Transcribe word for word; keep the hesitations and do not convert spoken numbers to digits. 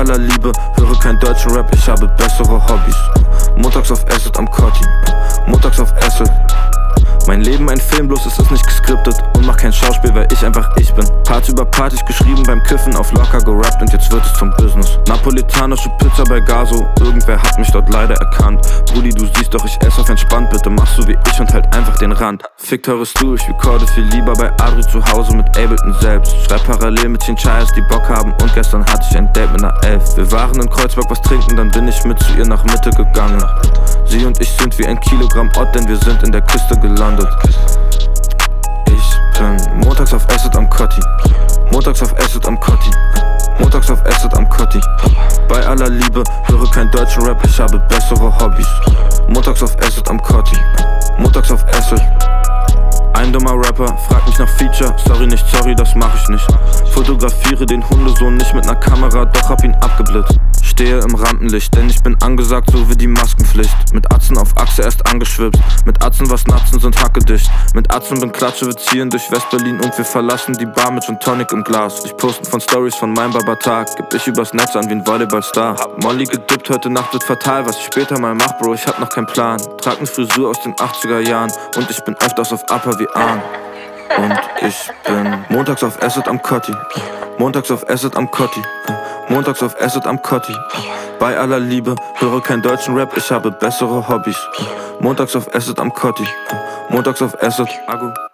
aller Liebe, höre kein deutschen Rap, ich habe bessere Hobbys. Montags auf Acid am Cotti, montags auf Acid. Mein Leben ein Film, bloß es ist nicht geskriptet und mach kein Schauspiel, weil ich einfach ich bin. Part über Part, ich geschrieben beim Kiffen, auf locker gerappt und jetzt wird es zum Business. Napolitanische Pizza bei Gaso, irgendwer hat mich dort leider erkannt. Brudi, du siehst doch, ich esse auf entspannt, bitte mach so wie ich und halt einfach den Rand. Fickt hörst du, ich recorde viel lieber bei Adri zu Hause mit Ableton selbst. Schreib parallel mit Chinchayas, die Bock haben, und gestern hatte ich ein Date mit einer Elf. Wir waren in Kreuzberg was trinken, dann bin ich mit zu ihr nach Mitte gegangen. Sie und ich sind wie ein Kilogramm Ott, denn wir sind in der Kiste gelandet. Ich bin montags auf Acid am Cotti, montags auf Acid am Cotti, montags auf Acid am Cotti. Bei aller Liebe, höre kein deutschen Rap, ich habe bessere Hobbys. Montags auf Acid am Cotti, montags auf Acid. Ein dummer Rapper, fragt mich nach Feature, sorry nicht, sorry, das mach ich nicht. Fotografiere den Hundesohn nicht mit ner Kamera, doch hab ihn abgeblitzt. Stehe im Rampenlicht, denn ich bin angesagt, so wie die Maskenpflicht. Mit Atzen auf Achse erst angeschwipst, mit Atzen was Natzen sind hackedicht. Mit Atzen bin Klatsche, wir ziehen durch West-Berlin und wir verlassen die Bar mit Gin Tonic im Glas. Ich posten von Stories von meinem Barbertag, geb ich übers Netz an wie ein Volleyballstar. Hab Molly gedippt, heute Nacht wird fatal, was ich später mal mach, Bro, ich hab noch keinen Plan. Trag ne Frisur aus den achtziger Jahren und ich bin öfters auf Upper wie Ahn. Und ich bin montags auf Acid am Cotti, montags auf Acid am Cotti, montags auf Acid am Cotti. Bei aller Liebe, höre kein deutschen Rap, ich habe bessere Hobbys. Montags auf Acid am Cotti, montags auf Acid. Agu.